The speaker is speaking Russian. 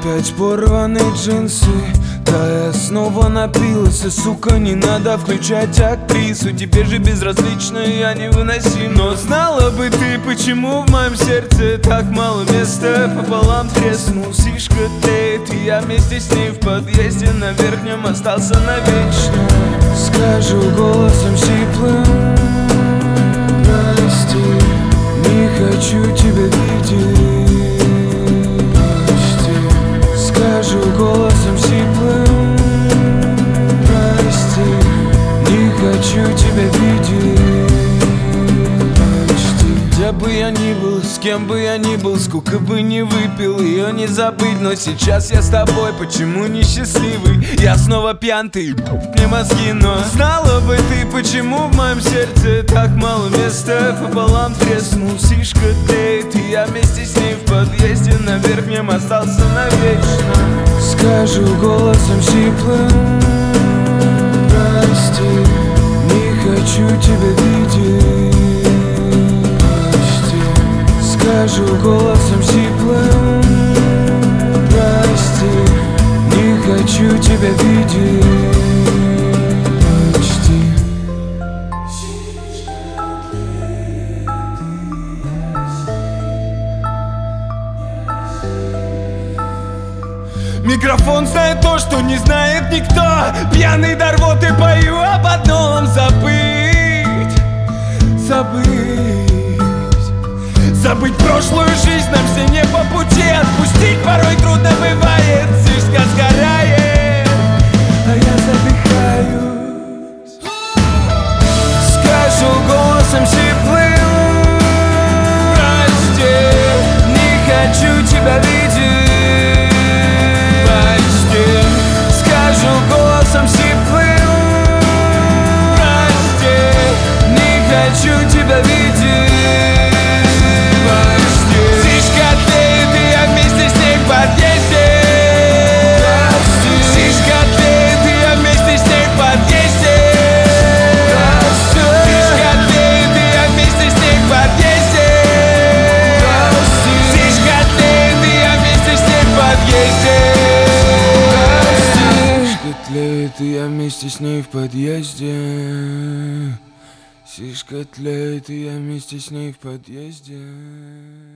опять порваны джинсы. Да, я снова напилась, и, сука, не надо включать актрису. Теперь же безразлично, я невыносим. Но знала бы ты, почему в моем сердце так мало места. Пополам треснул сишка тлеет, и я вместе с ней в подъезде на верхнем остался навечно. Скажу голосом сиплым: прости, не хочу тебя видеть. Скажу голосом сиплым: прости, не хочу тебя видеть. Где бы я ни был, с кем бы я ни был, сколько бы ни выпил, ее не забыть. Но сейчас я с тобой, почему не счастливый? Я снова пьян, ты мне мозги. Но знала бы ты, почему в моем сердце так мало места. Пополам треснул сишка тлеет, и я вместе с ней в подъезде на верхнем остался навечно. Скажу голосом сиплым: прости, не хочу тебя видеть. Скажу голосом сиплым: прости, не хочу тебя видеть. Почти. Микрофон знает то, что не знает никто. Пьяный до рвоты пою об одном: забыть, забыть. Забыть прошлую жизнь нам все не по пути. Отпустить порой трудно бывает, слишком сгорает, а я задыхаюсь. Скажу голосом сиплым: прости, не хочу тебя видеть. Почти. Скажу голосом сиплым: прости, не хочу тебя видеть. И я вместе с ней в подъезде. Сишка тлеет, и я вместе с ней в подъезде.